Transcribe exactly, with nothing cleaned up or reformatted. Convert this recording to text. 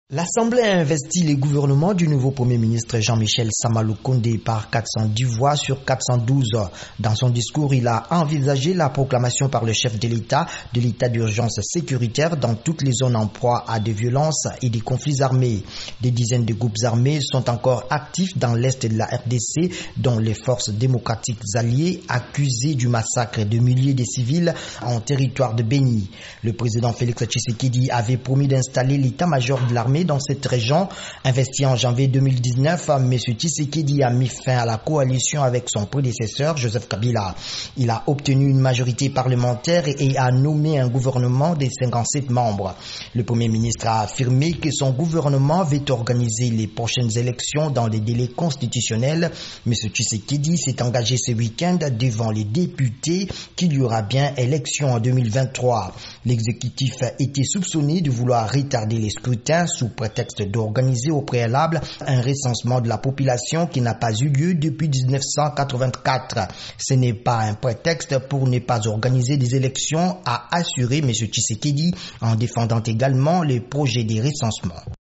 L'Assemblée a investi le gouvernement du nouveau Premier ministre Jean-Michel Sama Lukonde par quatre cent dix voix sur quatre cent douze. Dans son discours, il a envisagé la proclamation par le chef de l'État de l'état d'urgence sécuritaire dans toutes les zones en proie à des violences et des conflits armés. Des dizaines de groupes armés sont encore actifs dans l'est de la R D C, dont les forces démocratiques alliées accusées du massacre de milliers de civils en territoire de Beni. Le président Félix Tshisekedi avait promis d'installer l'état-major de l'armée dans cette région. Investi en janvier deux mille dix-neuf, M. Tshisekedi a mis fin à la coalition avec son prédécesseur Joseph Kabila. Il a obtenu une majorité parlementaire et a nommé un gouvernement de cinquante-sept membres. Le Premier ministre a affirmé que son gouvernement veut organiser les prochaines élections dans les délais constitutionnels. M. Tshisekedi s'est engagé ce week-end devant les députés qu'il y aura bien élection en deux mille vingt-trois. L'exécutif était soupçonné de vouloir retarder les scrutins sous prétexte d'organiser au préalable un recensement de la population qui n'a pas eu lieu depuis mille neuf cent quatre-vingt-quatre. Ce n'est pas un prétexte pour ne pas organiser des élections, a assuré M. Tshisekedi en défendant également les projets de recensement.